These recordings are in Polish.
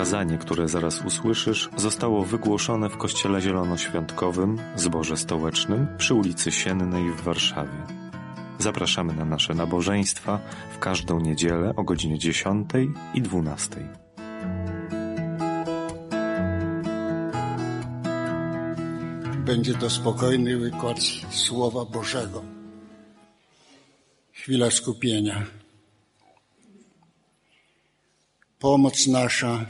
Kazanie, które zaraz usłyszysz, zostało wygłoszone w Kościele Zielonoświątkowym Zborze Stołecznym przy ulicy Siennej w Warszawie. Zapraszamy na nasze nabożeństwa w każdą niedzielę o godzinie 10 i 12. Będzie to spokojny wykład Słowa Bożego. Chwila skupienia. Pomoc nasza,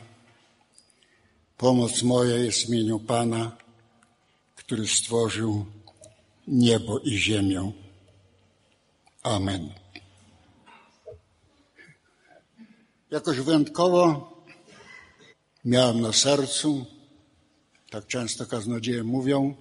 pomoc moja jest w imieniu Pana, który stworzył niebo i ziemię. Amen. Jakoś wyjątkowo miałem na sercu, tak często kaznodzieje mówią,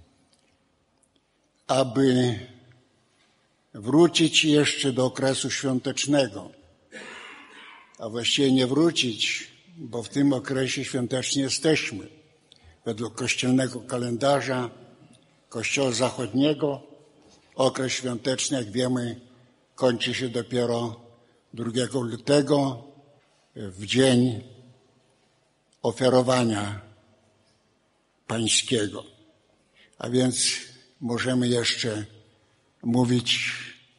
aby wrócić jeszcze do okresu świątecznego. A właściwie nie wrócić, bo w tym okresie świątecznie jesteśmy. Według kościelnego kalendarza Kościoła Zachodniego okres świąteczny, jak wiemy, kończy się dopiero 2 lutego w dzień ofiarowania pańskiego. A więc możemy jeszcze mówić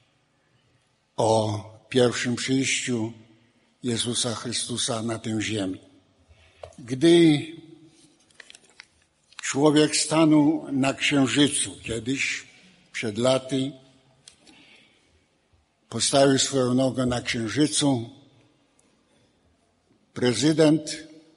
o pierwszym przyjściu Jezusa Chrystusa na tę ziemię. Gdy człowiek stanął na Księżycu kiedyś, przed laty, postawił swoją nogę na Księżycu, prezydent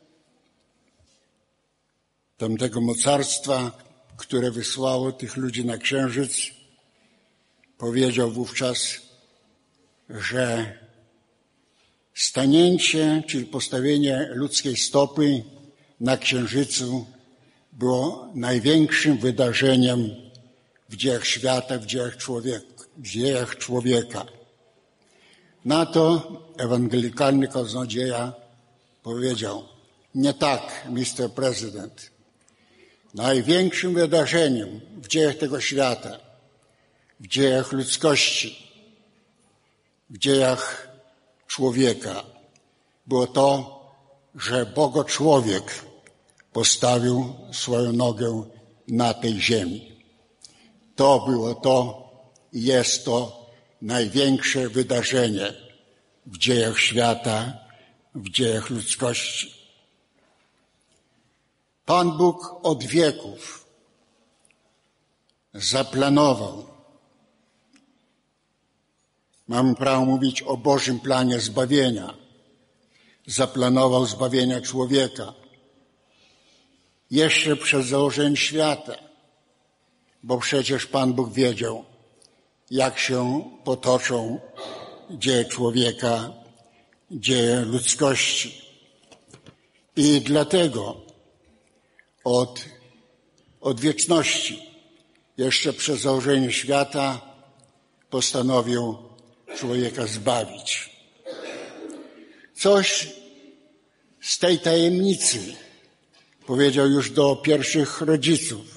tamtego mocarstwa, które wysłało tych ludzi na Księżyc, powiedział wówczas, że stanięcie, czyli postawienie ludzkiej stopy na Księżycu było największym wydarzeniem w dziejach świata, w dziejach człowieka. Na to ewangelikalny kaznodzieja powiedział: nie tak, Mr. President. Największym wydarzeniem w dziejach tego świata, w dziejach ludzkości, w dziejach człowieka było to, że Bogo-człowiek postawił swoją nogę na tej ziemi. To było to i jest to największe wydarzenie w dziejach świata, w dziejach ludzkości. Pan Bóg od wieków zaplanował, mamy prawo mówić o Bożym planie zbawienia, zaplanował zbawienia człowieka jeszcze przed założeniem świata, bo przecież Pan Bóg wiedział, jak się potoczą dzieje człowieka, dzieje ludzkości. I dlatego od wieczności, jeszcze przed założeniem świata, postanowił człowieka zbawić. Coś z tej tajemnicy powiedział już do pierwszych rodziców.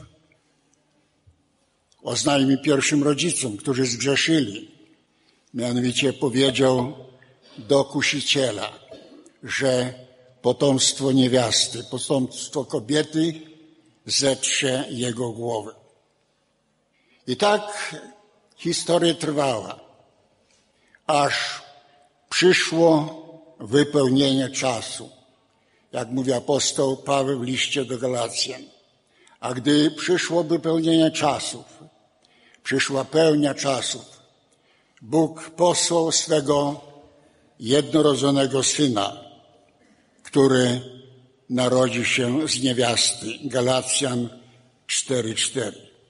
Oznajmił pierwszym rodzicom, którzy zgrzeszyli. Mianowicie powiedział do kusiciela, że potomstwo niewiasty, potomstwo kobiety zetrze jego głowę. I tak historia trwała, aż przyszło wypełnienie czasu. Jak mówi apostoł Paweł w liście do Galacjan. A gdy przyszło wypełnienie czasów, przyszła pełnia czasów, Bóg posłał swego jednorodzonego Syna, który narodzi się z niewiasty. Galacjan 4:4.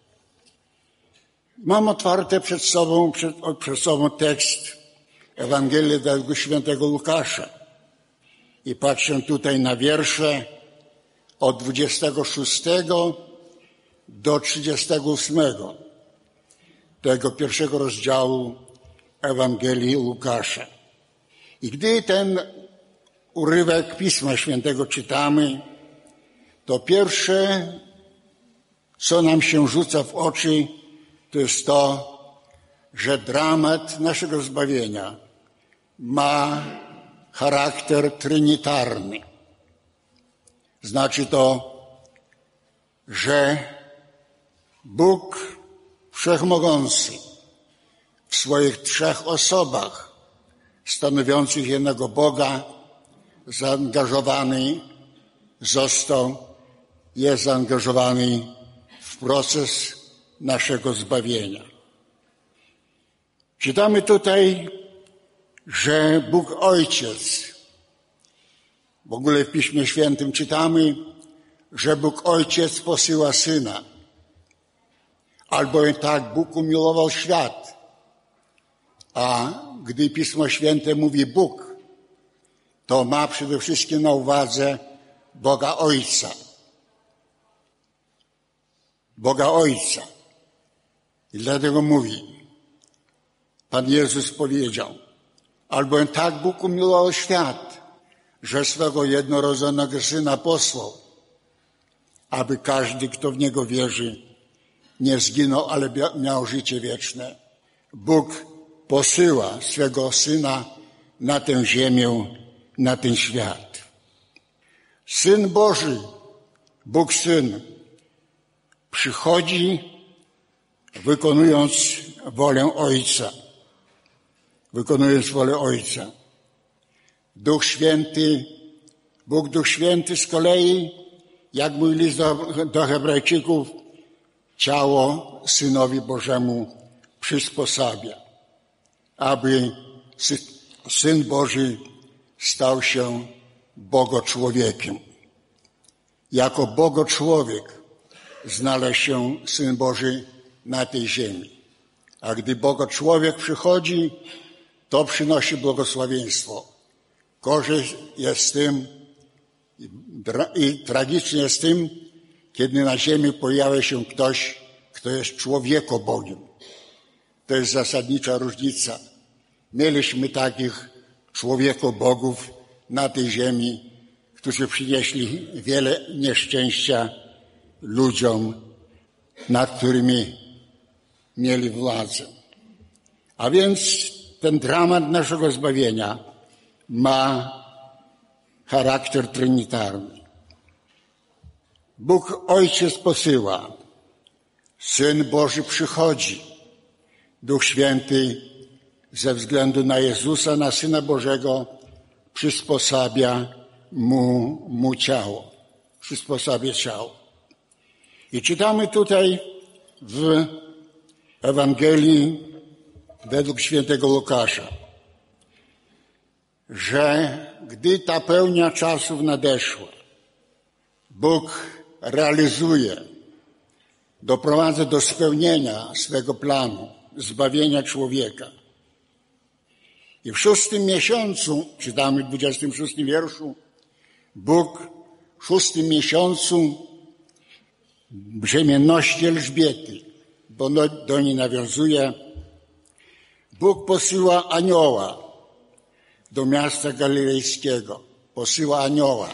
Mam otwarte przed sobą tekst Ewangelii według świętego Łukasza i patrzę tutaj na wiersze od 26 do 38 tego pierwszego rozdziału Ewangelii Łukasza. I gdy ten urywek Pisma Świętego czytamy, to pierwsze, co nam się rzuca w oczy, to jest to, że dramat naszego zbawienia ma charakter trinitarny. Znaczy to, że Bóg Wszechmogący w swoich trzech osobach stanowiących jednego Boga jest zaangażowany w proces naszego zbawienia. Czytamy tutaj, że Bóg Ojciec, w ogóle w Piśmie Świętym czytamy, że Bóg Ojciec posyła Syna, albowiem tak Bóg umiłował świat. A gdy Pismo Święte mówi Bóg, to ma przede wszystkim na uwadze Boga Ojca. Boga Ojca. I dlatego mówi, Pan Jezus powiedział, albowiem tak Bóg umiłował świat, że swego jednorodzonego Syna posłał, aby każdy, kto w Niego wierzy, nie zginął, ale miał życie wieczne. Bóg posyła swego Syna na tę ziemię, na ten świat. Syn Boży, Bóg Syn, przychodzi wykonując wolę Ojca. Wykonując wolę Ojca. Duch Święty, Bóg Duch Święty z kolei, jak mówi list do Hebrajczyków, ciało Synowi Bożemu przysposabia, aby Syn Boży stał się Bogoczłowiekiem. Jako Bogoczłowiek znalazł się Syn Boży na tej ziemi. A gdy Bogoczłowiek przychodzi, to przynosi błogosławieństwo. Gorzej jest z tym i tragicznie jest z tym, kiedy na ziemi pojawia się ktoś, kto jest człowieko-Bogiem. To jest zasadnicza różnica. Mieliśmy takich człowieko-bogów na tej ziemi, którzy przynieśli wiele nieszczęścia ludziom, nad którymi mieli władzę. A więc ten dramat naszego zbawienia ma charakter trinitarny. Bóg Ojciec posyła, Syn Boży przychodzi, Duch Święty ze względu na Jezusa, na Syna Bożego przysposabia mu ciało. Przysposabia ciało. I czytamy tutaj w Ewangelii według świętego Łukasza, że gdy ta pełnia czasów nadeszła, Bóg realizuje, doprowadza do spełnienia swego planu, zbawienia człowieka. I w 6 miesiącu, czytamy w 26 wierszu, Bóg w 6 miesiącu brzemienności Elżbiety, bo do niej nawiązuje, Bóg posyła anioła do miasta galilejskiego. Posyła anioła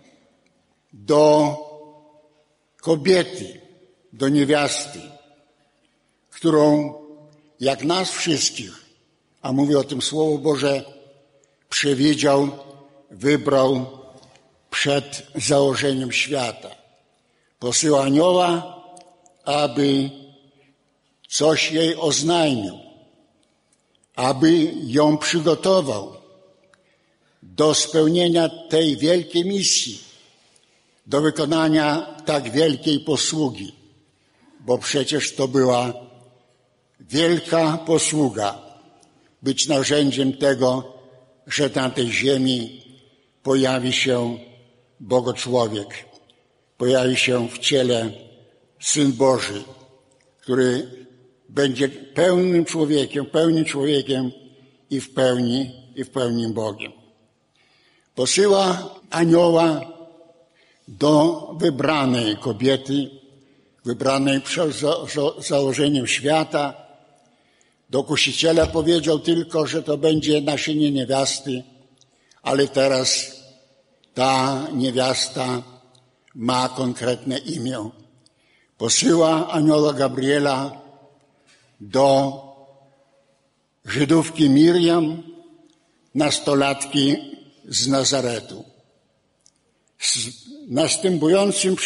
do kobiety, do niewiasty, którą jak nas wszystkich, a mówi o tym Słowo Boże, przewidział, wybrał przed założeniem świata. Posyła anioła, aby coś jej oznajmił, aby ją przygotował do spełnienia tej wielkiej misji, do wykonania tak wielkiej posługi, bo przecież to była wielka posługa być narzędziem tego, że na tej ziemi pojawi się Bogoczłowiek, pojawi się w ciele Syn Boży, który będzie pełnym człowiekiem i w pełni Bogiem. Posyła anioła do wybranej kobiety, wybranej przed założeniem świata. Do kusiciela powiedział tylko, że to będzie nasienie niewiasty, ale teraz ta niewiasta ma konkretne imię. Posyła anioła Gabriela do Żydówki Miriam, nastolatki z Nazaretu, następującym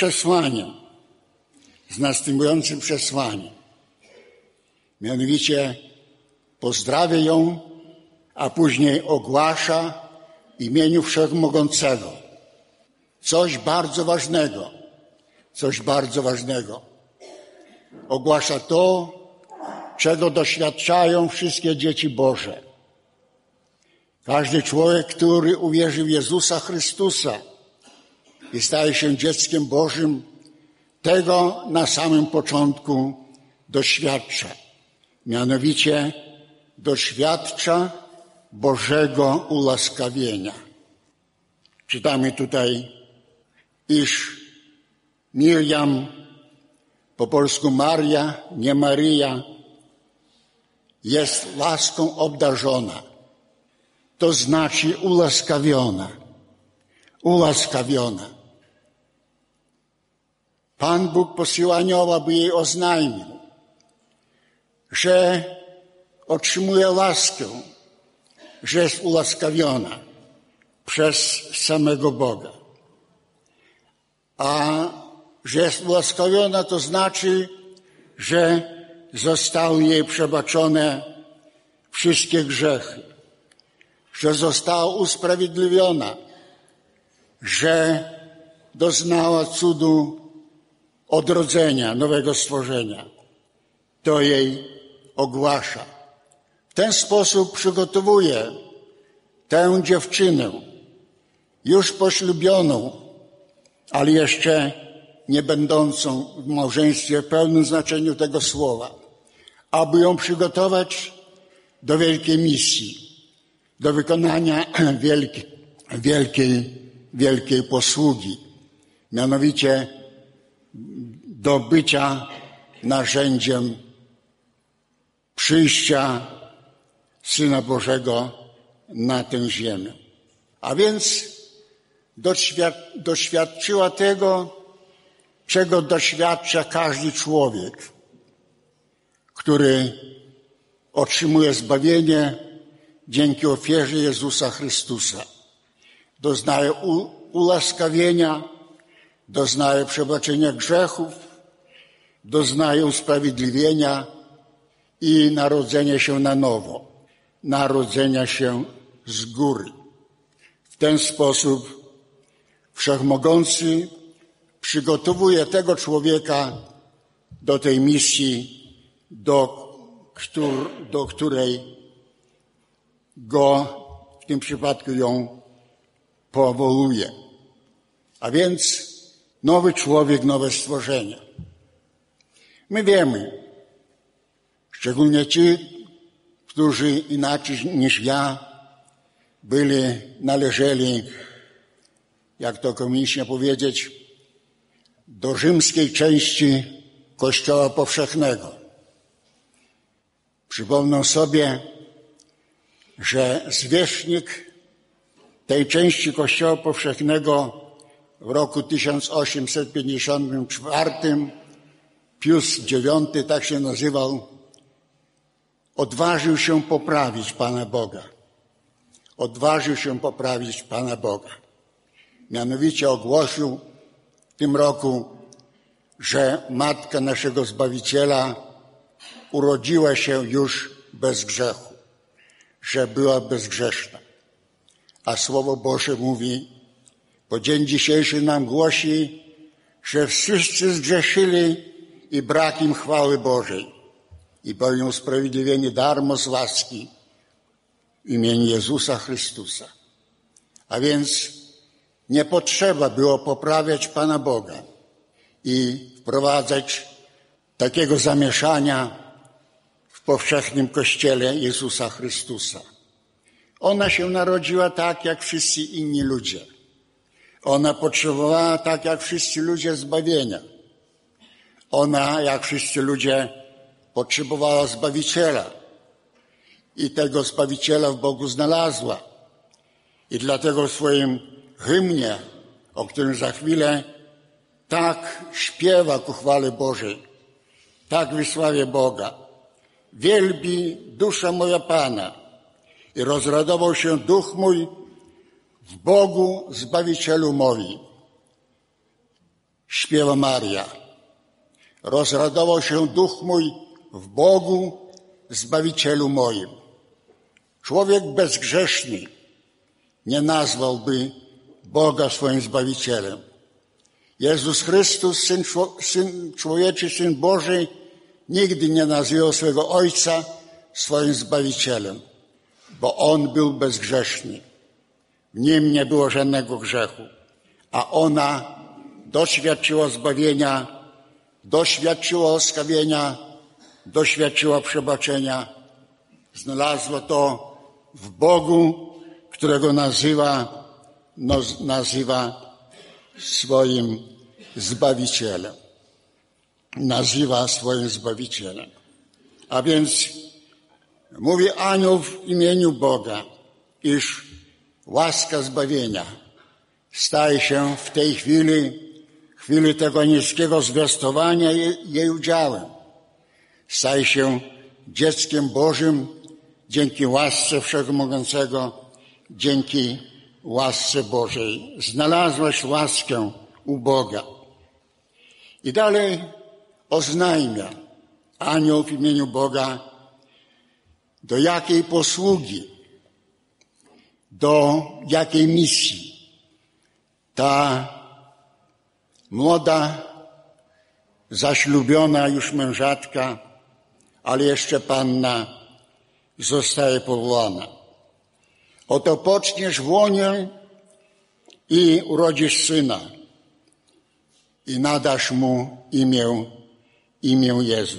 przesłaniem. Mianowicie pozdrawia ją, a później ogłasza w imieniu Wszechmogącego. Coś bardzo ważnego. Ogłasza to, czego doświadczają wszystkie dzieci Boże. Każdy człowiek, który uwierzy w Jezusa Chrystusa i staje się dzieckiem Bożym, tego na samym początku doświadcza. Mianowicie doświadcza Bożego ułaskawienia. Czytamy tutaj, iż Miriam, po polsku Maria, nie Maryja, jest łaską obdarzona. To znaczy ułaskawiona. Pan Bóg posyła anioła, by jej oznajmił, że otrzymuje łaskę, że jest ułaskawiona przez samego Boga. A że jest ułaskawiona, to znaczy, że zostały jej przebaczone wszystkie grzechy, że została usprawiedliwiona, że doznała cudu odrodzenia, nowego stworzenia. To jej ogłasza. W ten sposób przygotowuje tę dziewczynę, już poślubioną, ale jeszcze nie będącą w małżeństwie w pełnym znaczeniu tego słowa, aby ją przygotować do wielkiej misji, do wykonania wielkiej posługi, mianowicie do bycia narzędziem przyjścia Syna Bożego na tę ziemię. A więc doświadczyła tego, czego doświadcza każdy człowiek, który otrzymuje zbawienie dzięki ofierze Jezusa Chrystusa. Doznaje ułaskawienia, doznaje przebaczenia grzechów, doznaje usprawiedliwienia i narodzenia się na nowo, narodzenia się z góry. W ten sposób Wszechmogący przygotowuje tego człowieka do tej misji, do której go, w tym przypadku ją powołuje. A więc nowy człowiek, nowe stworzenie. My wiemy, szczególnie ci, którzy inaczej niż ja należeli, jak to komicznie powiedzieć, do rzymskiej części Kościoła Powszechnego. Przypomnę sobie, że zwierzchnik tej części Kościoła Powszechnego w roku 1854, Pius IX, tak się nazywał, odważył się poprawić Pana Boga. Mianowicie ogłosił w tym roku, że Matka naszego Zbawiciela urodziła się już bez grzechu, że była bezgrzeszna. A Słowo Boże mówi, po dzień dzisiejszy nam głosi, że wszyscy zgrzeszyli i brak im chwały Bożej i byli usprawiedliwieni darmo z łaski w imieniu Jezusa Chrystusa. A więc nie potrzeba było poprawiać Pana Boga i wprowadzać takiego zamieszania w powszechnym Kościele Jezusa Chrystusa. Ona się narodziła tak, jak wszyscy inni ludzie. Ona potrzebowała, tak jak wszyscy ludzie, zbawienia. Ona, jak wszyscy ludzie, potrzebowała Zbawiciela. I tego Zbawiciela w Bogu znalazła. I dlatego w swoim hymnie, o którym za chwilę, tak śpiewa ku chwale Bożej, tak wysławia Boga. Wielbi dusza moja Pana i rozradował się duch mój w Bogu Zbawicielu moim. śpiewa Maria. Rozradował się duch mój w Bogu, Zbawicielu moim. Człowiek bezgrzeszny nie nazwałby Boga swoim Zbawicielem. Jezus Chrystus, Syn Człowieczy, Syn Boży, nigdy nie nazywał swego Ojca swoim Zbawicielem, bo On był bezgrzeszny. W Nim nie było żadnego grzechu, a ona doświadczyła zbawienia, doświadczyła łaskawienia, doświadczyła przebaczenia. Znalazła to w Bogu, którego nazywa swoim Zbawicielem. Nazywa swoim Zbawicielem. A więc mówi anioł w imieniu Boga, iż łaska zbawienia staje się w tej chwili tego niskiego zwiastowania jej udziałem. Staje się dzieckiem Bożym dzięki łasce Wszechmogącego, dzięki łasce Bożej. Znalazłaś łaskę u Boga. I dalej oznajmia anioł w imieniu Boga, do jakiej posługi, do jakiej misji ta młoda, zaślubiona już mężatka, ale jeszcze panna zostaje powołana. Oto poczniesz w łonie i urodzisz syna i nadasz mu imię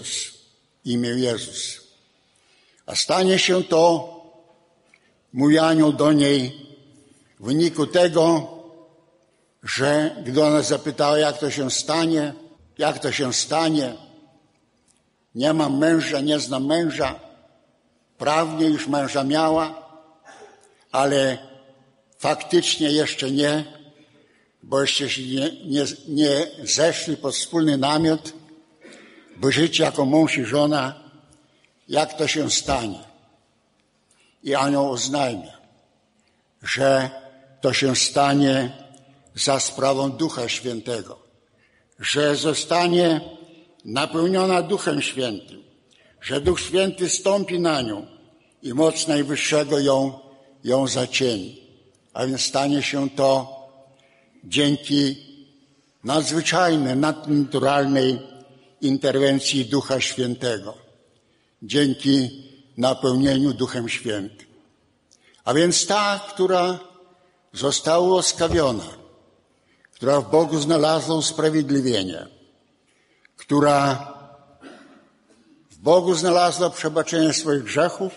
Jezus. A stanie się to, mówi anioł do niej, w wyniku tego, że gdy ona zapytała, jak to się stanie, nie mam męża, nie znam męża, prawnie już męża miała, ale faktycznie jeszcze nie, bo jeszcze się nie zeszli pod wspólny namiot, by żyć jako mąż i żona, jak to się stanie. I anioł oznajmia, że to się stanie za sprawą Ducha Świętego, że zostanie napełniona Duchem Świętym, że Duch Święty stąpi na nią i moc Najwyższego ją zacieni. A więc stanie się to dzięki nadzwyczajnej, nadnaturalnej interwencji Ducha Świętego, dzięki napełnieniu Duchem Świętym. A więc ta, która została łaskawiona, która w Bogu znalazła usprawiedliwienie, która w Bogu znalazła przebaczenie swoich grzechów,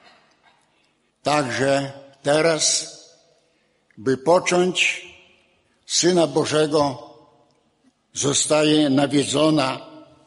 także teraz, by począć Syna Bożego, zostaje nawiedzona,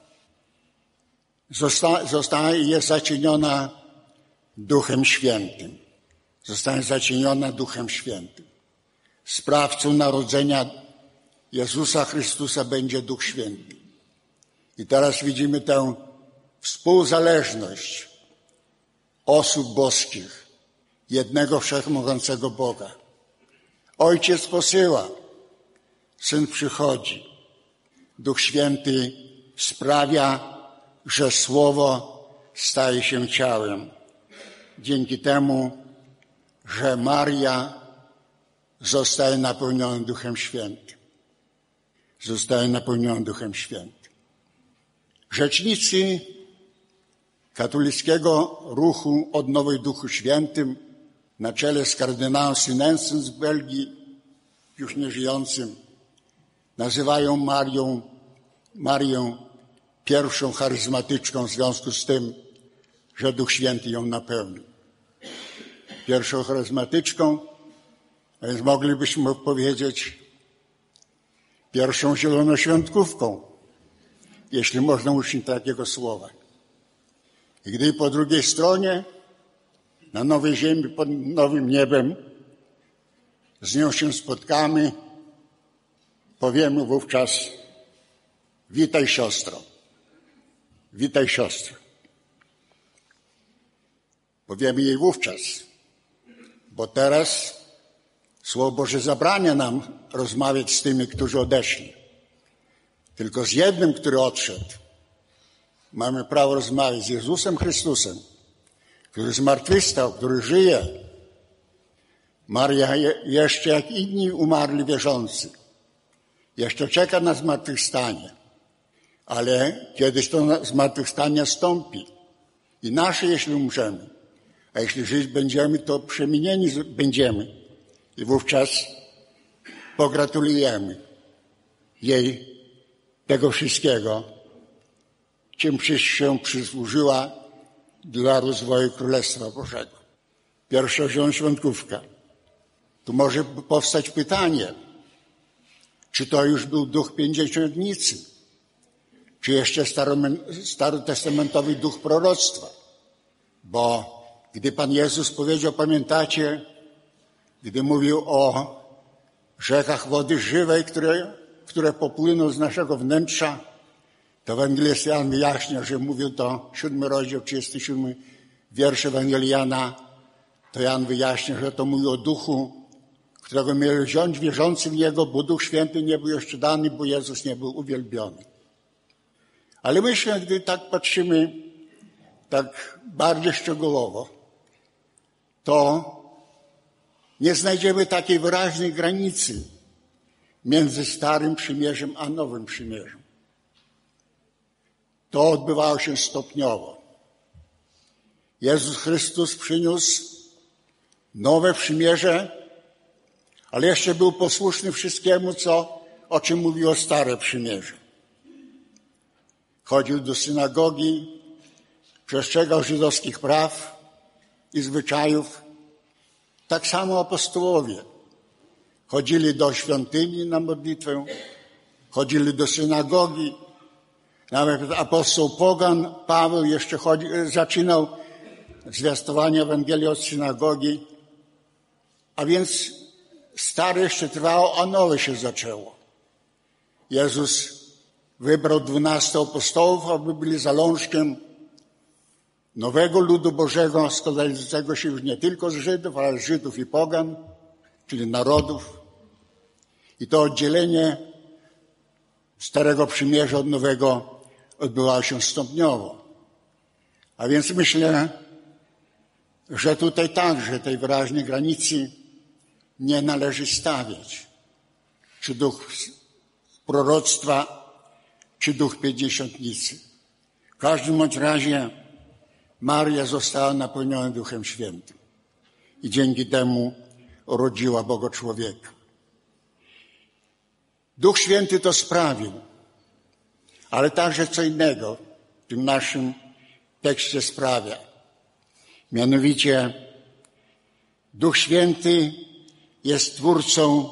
jest zacieniona Duchem Świętym. Zostanie zacieniona Duchem Świętym. Sprawcą narodzenia Jezusa Chrystusa będzie Duch Święty. I teraz widzimy tę współzależność osób boskich, jednego wszechmogącego Boga. Ojciec posyła, Syn przychodzi. Duch Święty sprawia, że Słowo staje się ciałem. Dzięki temu, że Maria zostaje napełniona Duchem Świętym. Zostaje napełniona Duchem Świętym. Rzecznicy katolickiego ruchu Odnowy Duchu Świętym na czele z kardynałem Synensem z Belgii, już nieżyjącym, nazywają Marię pierwszą charyzmatyczką w związku z tym, że Duch Święty ją napełnił. Pierwszą charyzmatyczką, a więc moglibyśmy powiedzieć pierwszą zielonoświątkówką, jeśli można użyć takiego słowa. I gdy po drugiej stronie, na nowej ziemi, pod nowym niebem, z nią się spotkamy, powiemy wówczas: witaj siostro, witaj siostro. Powiemy jej wówczas, bo teraz Słowo Boże zabrania nam rozmawiać z tymi, którzy odeszli. Tylko z jednym, który odszedł, mamy prawo rozmawiać, z Jezusem Chrystusem, który zmartwychwstał, który żyje. Maria jeszcze jak inni umarli wierzący. Jeszcze czeka na zmartwychwstanie. Ale kiedyś to zmartwychwstanie nastąpi. I nasze, jeśli umrzemy. A jeśli żyć będziemy, to przemienieni będziemy. I wówczas pogratulujemy jej tego wszystkiego, czym się przysłużyła dla rozwoju Królestwa Bożego. Pierwsza świątkówka. Tu może powstać pytanie, czy to już był duch pięćdziesiątnicy, czy jeszcze starotestamentowy duch proroctwa. Bo gdy Pan Jezus powiedział, pamiętacie, gdy mówił o rzekach wody żywej, które popłyną z naszego wnętrza, to ewangelista Jan wyjaśnia, że mówił to 7 rozdział, 37 wiersz Ewangelii Jana, to Jan wyjaśnia, że to mówi o duchu, którego mieli wziąć wierzący w Niego, bo Duch Święty nie był jeszcze dany, bo Jezus nie był uwielbiony. Ale myślę, gdy tak patrzymy tak bardziej szczegółowo, to nie znajdziemy takiej wyraźnej granicy między Starym Przymierzem a Nowym Przymierzem. To odbywało się stopniowo. Jezus Chrystus przyniósł nowe przymierze, ale jeszcze był posłuszny wszystkiemu, o czym mówiło Stare Przymierze. Chodził do synagogi, przestrzegał żydowskich praw i zwyczajów. Tak samo apostołowie chodzili do świątyni na modlitwę, chodzili do synagogi. Nawet apostoł pogan Paweł jeszcze zaczynał zwiastowanie Ewangelii od synagogi. A więc stare jeszcze trwało, a nowe się zaczęło. Jezus wybrał 12 apostołów, aby byli zalążkiem nowego ludu Bożego, składającego się już nie tylko z Żydów, ale z Żydów i pogan, czyli narodów. I to oddzielenie Starego Przymierza od Nowego odbywało się stopniowo. A więc myślę, że tutaj także tej wyraźnej granicy nie należy stawiać. Czy duch proroctwa, czy duch pięćdziesiątnicy. W każdym bądź razie Maria została napełniona Duchem Świętym i dzięki temu urodziła Boga człowieka. Duch Święty to sprawił, ale także co innego w tym naszym tekście sprawia. Mianowicie Duch Święty jest twórcą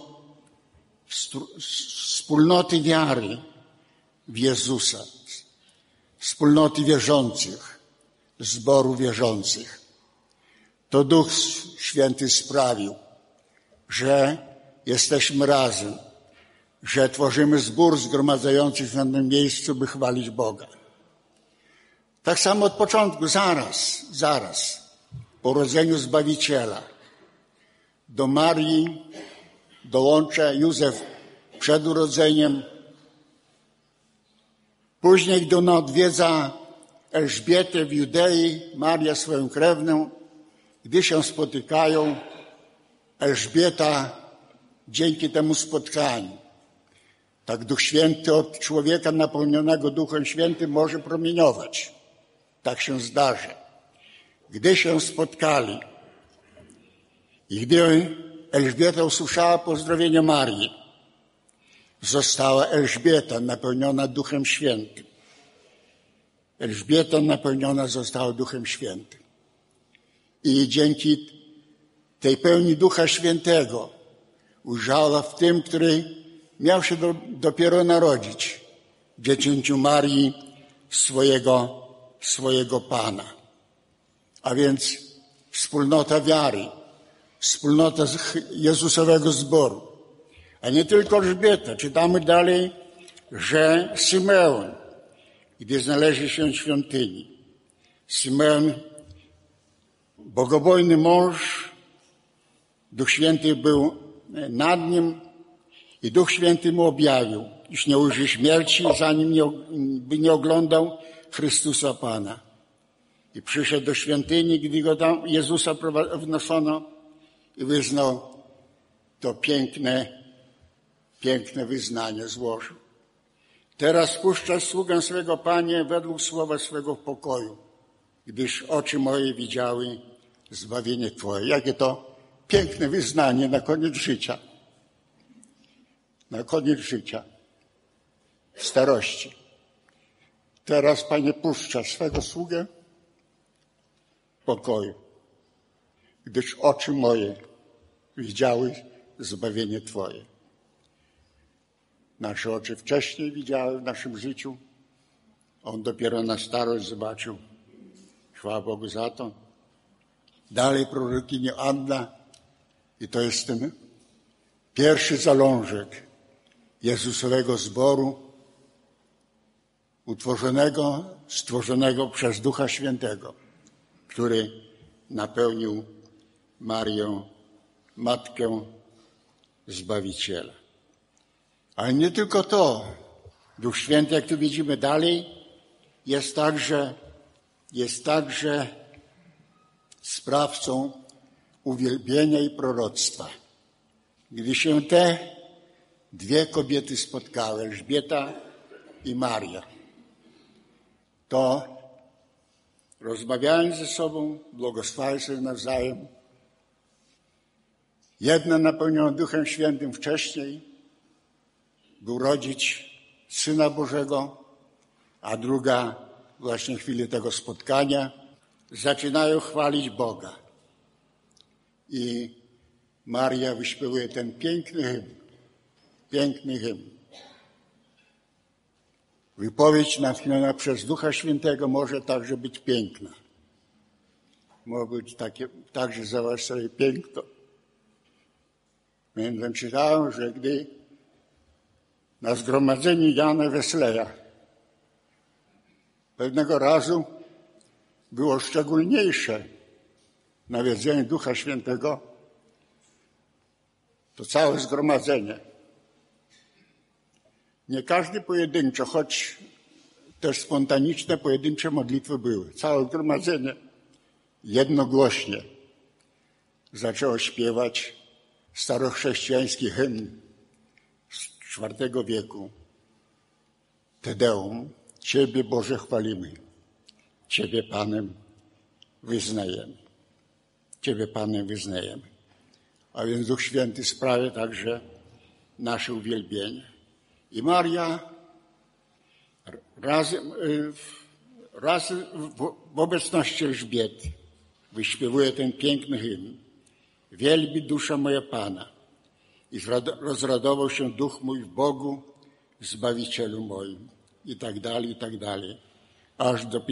wspólnoty wiary w Jezusa, wspólnoty wierzących, zboru wierzących. To Duch Święty sprawił, że jesteśmy razem, że tworzymy zbór zgromadzający się na tym miejscu, by chwalić Boga. Tak samo od początku, zaraz, po urodzeniu Zbawiciela, do Marii dołącza Józef przed urodzeniem. Później, gdy ona odwiedza Elżbietę w Judei, Maria swoją krewną, gdy się spotykają, Elżbieta dzięki temu spotkaniu, tak Duch Święty od człowieka napełnionego Duchem Świętym może promieniować. Tak się zdarzy. Gdy się spotkali i gdy Elżbieta usłyszała pozdrowienie Marii, została Elżbieta napełniona Duchem Świętym. Elżbieta napełniona została Duchem Świętym. I dzięki tej pełni Ducha Świętego ujrzała w tym, który miał się dopiero narodzić, w dziecięciu Marii swojego Pana. A więc wspólnota wiary, wspólnota Jezusowego zboru. A nie tylko Elżbieta. Czytamy dalej, że Symeon, gdy znaleźli się w świątyni. Symeon, bogobojny mąż, Duch Święty był nad nim i Duch Święty mu objawił, już nie ujrzy śmierci, zanim by nie oglądał Chrystusa Pana. I przyszedł do świątyni, gdy go tam Jezusa wnoszono i wyznał to piękne wyznanie złożył. Teraz wpuszczasz sługę swego, Panie, według słowa swego w pokoju, gdyż oczy moje widziały zbawienie Twoje. Jakie to piękne wyznanie na koniec życia. Na koniec życia. W starości. Teraz, Panie, puszczasz swego sługę w pokoju, gdyż oczy moje widziały zbawienie Twoje. Nasze oczy wcześniej widziały w naszym życiu. On dopiero na starość zobaczył. Chwała Bogu za to. Dalej prorokyni Anna. I to jest ten pierwszy zalążek Jezusowego zboru, stworzonego przez Ducha Świętego, który napełnił Marię, Matkę Zbawiciela. Ale nie tylko to. Duch Święty, jak tu widzimy dalej, jest także sprawcą uwielbienia i proroctwa. Gdy się te dwie kobiety spotkały, Elżbieta i Maria, to rozmawiając ze sobą, błogosławią sobie nawzajem. Jedna napełniona Duchem Świętym wcześniej, by urodzić Syna Bożego, a druga właśnie w chwili tego spotkania zaczynają chwalić Boga. I Maria wyśpiewuje ten piękny hymn. Wypowiedź natchniona przez Ducha Świętego może także być piękna. Może być także zauważ sobie piękno. Pamiętam, czytałem, że gdy na zgromadzeniu Jana Wesleya pewnego razu było szczególniejsze nawiedzenie Ducha Świętego, to całe zgromadzenie. Nie każdy pojedynczo, choć też spontaniczne, pojedyncze modlitwy były. Całe zgromadzenie jednogłośnie zaczęło śpiewać starochrześcijański hymn z IV wieku. Te Deum. Ciebie, Boże, chwalimy. Ciebie, Panem, wyznajemy. Ciebie, Panem, wyznajemy. A więc Duch Święty sprawia także nasze uwielbienie. I Maria raz w obecności Elżbiety wyśpiewuje ten piękny hymn. Wielbi dusza moja Pana i rozradował się duch mój w Bogu, Zbawicielu moim. I tak dalej, aż do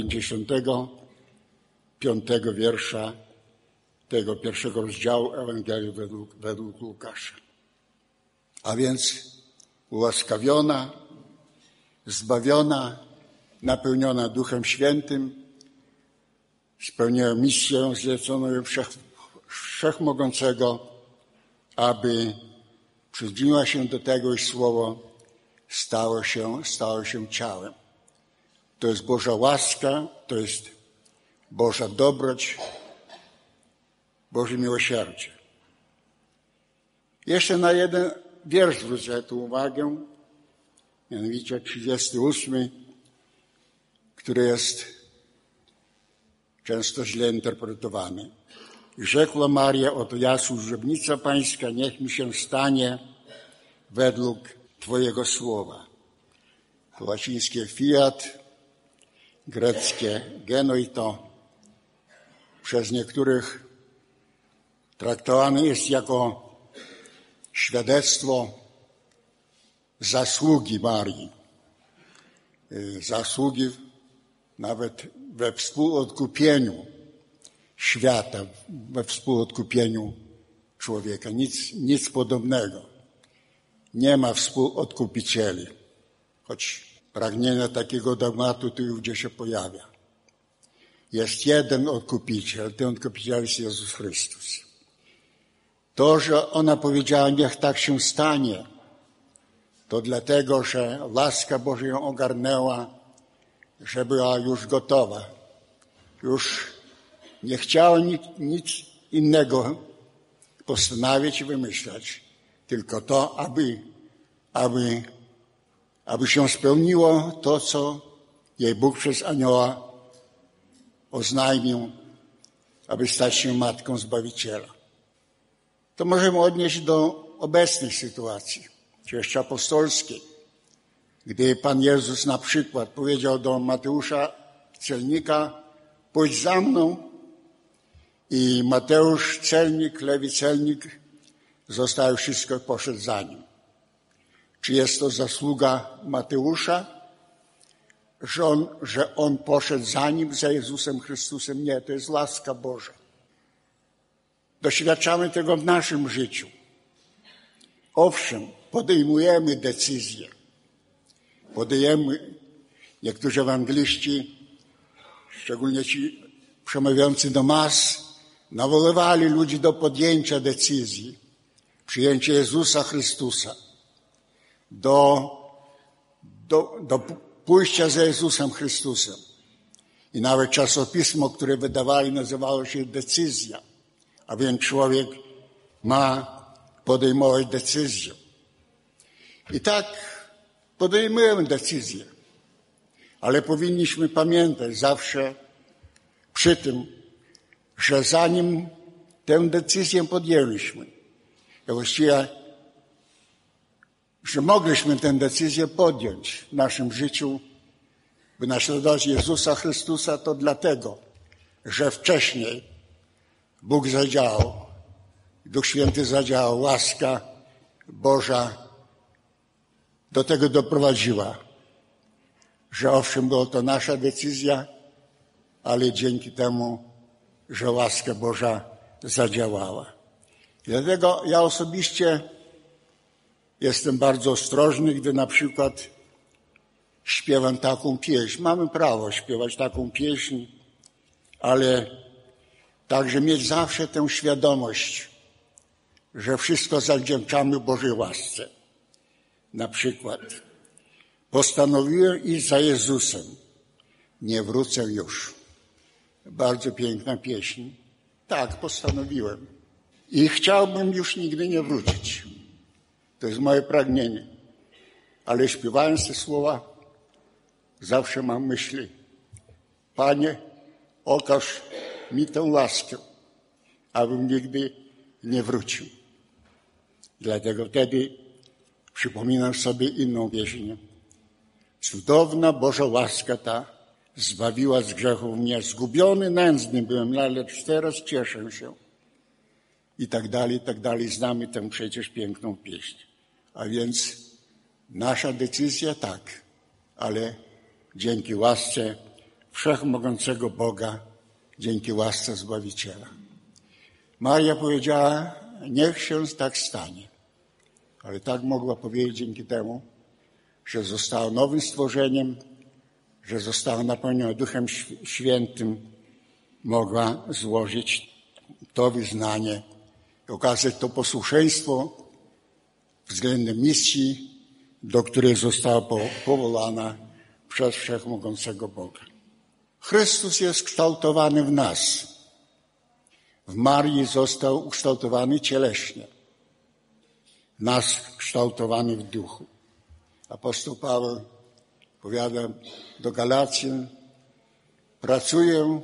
55 wiersza tego pierwszego rozdziału Ewangelii według Łukasza. A więc ułaskawiona, zbawiona, napełniona Duchem Świętym, spełniła misję zleconą Wszechmogącego, aby przyczyniła się do tego, iż Słowo stało się ciałem. To jest Boża łaska, to jest Boża dobroć, Boże miłosierdzie. Jeszcze na jeden wiersz zwrócę tu uwagę, mianowicie 38, który jest często źle interpretowany. Rzekła Maria, oto ja, służebnica Pańska, niech mi się stanie według Twojego słowa. To łacińskie fiat, greckie genoito, przez niektórych traktowane jest jako świadectwo zasługi Marii. Zasługi nawet we współodkupieniu świata, we współodkupieniu człowieka. Nic podobnego. Nie ma współodkupicieli, choć pragnienie takiego dogmatu tu gdzie się pojawia. Jest jeden odkupiciel, ten odkupiciel jest Jezus Chrystus. To, że ona powiedziała, niech tak się stanie, to dlatego, że łaska Boża ją ogarnęła, że była już gotowa. Już nie chciała nic innego postanawiać i wymyślać, tylko to, aby się spełniło to, co jej Bóg przez anioła oznajmił, aby stać się matką Zbawiciela. To możemy odnieść do obecnej sytuacji, czy jeszcze apostolskiej, gdy Pan Jezus na przykład powiedział do Mateusza, celnika, pójdź za mną, i Mateusz, celnik, Lewi celnik, zostawił wszystko i poszedł za nim. Czy jest to zasługa Mateusza, że on poszedł za nim, za Jezusem Chrystusem? Nie, to jest łaska Boża. Doświadczamy tego w naszym życiu. Owszem, podejmujemy decyzje. Niektórzy ewangeliści, szczególnie ci przemawiający do mas, nawoływali ludzi do podjęcia decyzji, przyjęcia Jezusa Chrystusa, do pójścia za Jezusem Chrystusem. I nawet czasopismo, które wydawali, nazywało się Decyzja. A więc człowiek ma podejmować decyzję. I tak podejmujemy decyzję. Ale powinniśmy pamiętać zawsze przy tym, że zanim tę decyzję podjęliśmy, właściwie, że mogliśmy tę decyzję podjąć w naszym życiu, by naśladować Jezusa Chrystusa, to dlatego, że wcześniej Bóg zadziałał, Duch Święty zadziałał, łaska Boża do tego doprowadziła, że owszem, była to nasza decyzja, ale dzięki temu, że łaska Boża zadziałała. I dlatego ja osobiście jestem bardzo ostrożny, gdy na przykład śpiewam taką pieśń. Mamy prawo śpiewać taką pieśń, ale także mieć zawsze tę świadomość, że wszystko zawdzięczamy Bożej łasce. Na przykład postanowiłem iść za Jezusem, nie wrócę już. Bardzo piękna pieśń. Tak, postanowiłem. I chciałbym już nigdy nie wrócić. To jest moje pragnienie. Ale śpiewając te słowa, zawsze mam myśli. Panie, okaż mi tę łaskę, abym nigdy nie wrócił. Dlatego wtedy przypominam sobie inną pieśń. Cudowna Boża łaska ta zbawiła z grzechów mnie. Zgubiony, nędzny byłem, lecz teraz cieszę się. I tak dalej. Znamy tę przecież piękną pieśń. A więc nasza decyzja tak, ale dzięki łasce wszechmogącego Boga, dzięki łasce Zbawiciela. Maria powiedziała, niech się tak stanie. Ale tak mogła powiedzieć dzięki temu, że została nowym stworzeniem, że została napełniona Duchem Świętym, mogła złożyć to wyznanie i okazać to posłuszeństwo względem misji, do której została powołana przez Wszechmogącego Boga. Chrystus jest kształtowany w nas. W Marii został ukształtowany cieleśnie. W nas kształtowany w duchu. Apostoł Paweł powiada do Galacjan, pracuję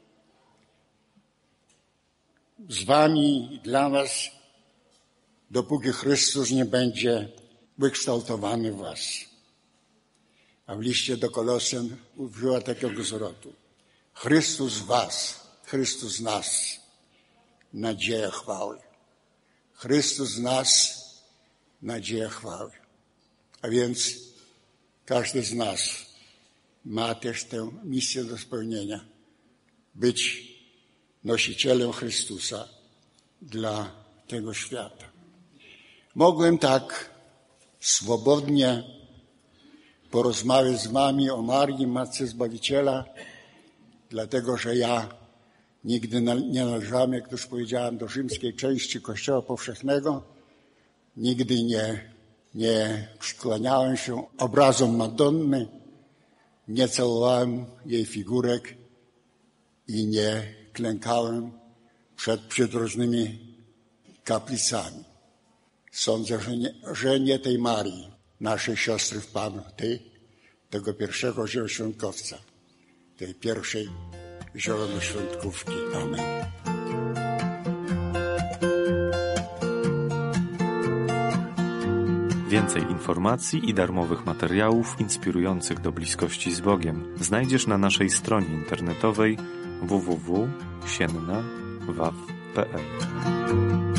z wami i dla was, dopóki Chrystus nie będzie wykształtowany w was. A w liście do Kolosjan użyła takiego zwrotu. Chrystus w was, Chrystus z nas, nadzieja chwały. Chrystus z nas, nadzieja chwały. A więc każdy z nas ma też tę misję do spełnienia. Być nosicielem Chrystusa dla tego świata. Mogłem tak swobodnie porozmawiać z wami o Marii, Matce Zbawiciela, dlatego że ja nigdy nie należałem, jak już powiedziałem, do rzymskiej części Kościoła Powszechnego. Nigdy nie skłaniałem się obrazom Madonny, nie całowałem jej figurek i nie klękałem przed przydrożnymi kaplicami. Sądzę, że nie tej Marii, naszej siostry w Panu, tego pierwszego zielonoświątkowca, tej pierwszej zielonoświątkówki. Amen. Więcej informacji i darmowych materiałów inspirujących do bliskości z Bogiem znajdziesz na naszej stronie internetowej www.siennawaw.pl.